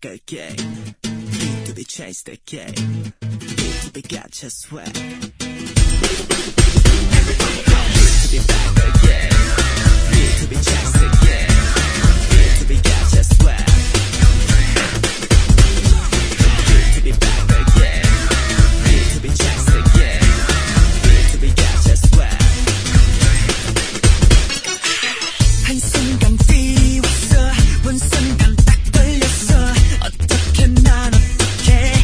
갈게. Need to be chased again. Need to be got your sweat. Need to be back again. Need to be chased again. Need to be got your sweat. Need to be back again. Need to be chased again. Need to be got your sweat. 한순간 띄웠어. 본순간 딱 걸렸어. 어떻게 난 어떻게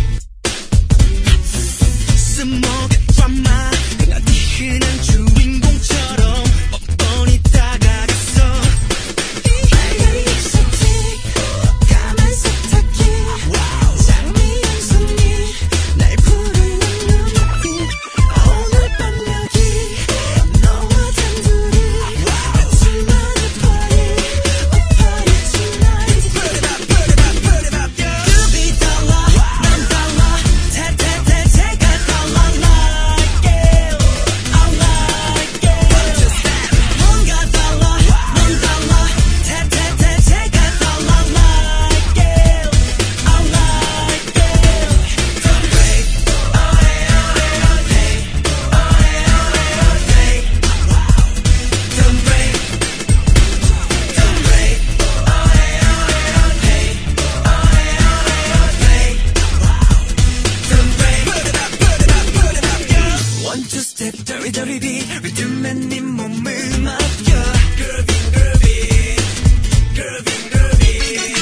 스모그 드라마 그냥 네 흔한 주인공처럼 뻔뻔히 다가갔어. 발열이 익숙해 까만 세탁기 장미한 손이 날 부르는 눈빛 오늘 밤 여기 너와 단둘이 둘만의 party tonight. Put it up, put it up, put it up, yeah. 급이 달라 난 달라 태태태태가 달라 like it I like it. Just that 뭔가 달라 넌 달라 태태태태가 달라 like it I like it. Don't break oh hey oh hey oh hey oh hey oh hey oh hey don't break don't break oh hey oh hey oh hey oh hey oh hey don't break. Put it up, put it up, put it up, yeah. One two step dirty dirty beat 리듬에 네 몸을 맡겨. Groovy groovy groovy groovy.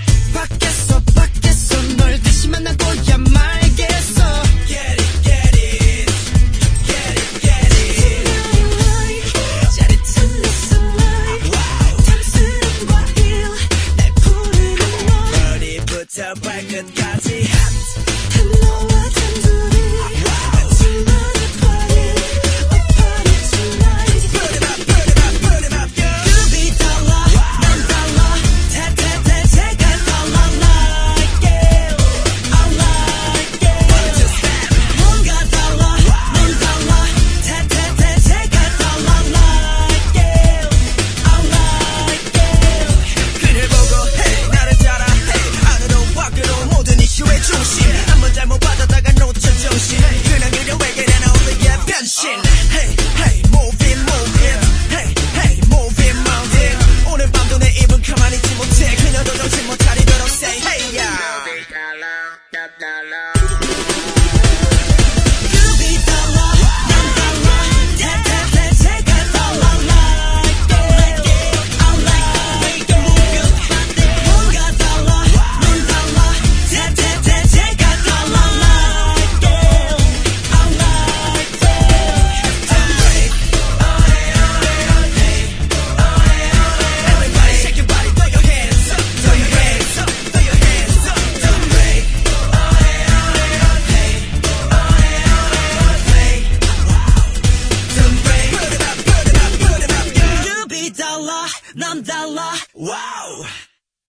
밖에서 널 다시 만나고야 말겠어. Get it get it get it get it. 짜릿한 내 sunlight 탐스런 과일 날 부르는 너 머리부터 발끝까지 hot. 너와 단둘이 둘만의 party tonight. Put it up, put it up, put it up, yeah. 급이 달라 난 달라 태태태태가 달라 like it I like it. Just that 뭔가 달라 넌 달라 태태태태가 달라 like it I like it. 그를 보고 hey 나를 따라 hey 안으로 밖으로 모든 이슈의 중심 한번 잘못 받았다가 놓쳐 정신 그냥 그녀에게 난 only의 변신. Hey hey move it move it hey hey move it move it 오늘 밤도 내 입은 가만히 있지 못해 그녀도 정신 못 차리도록 say hey yeah.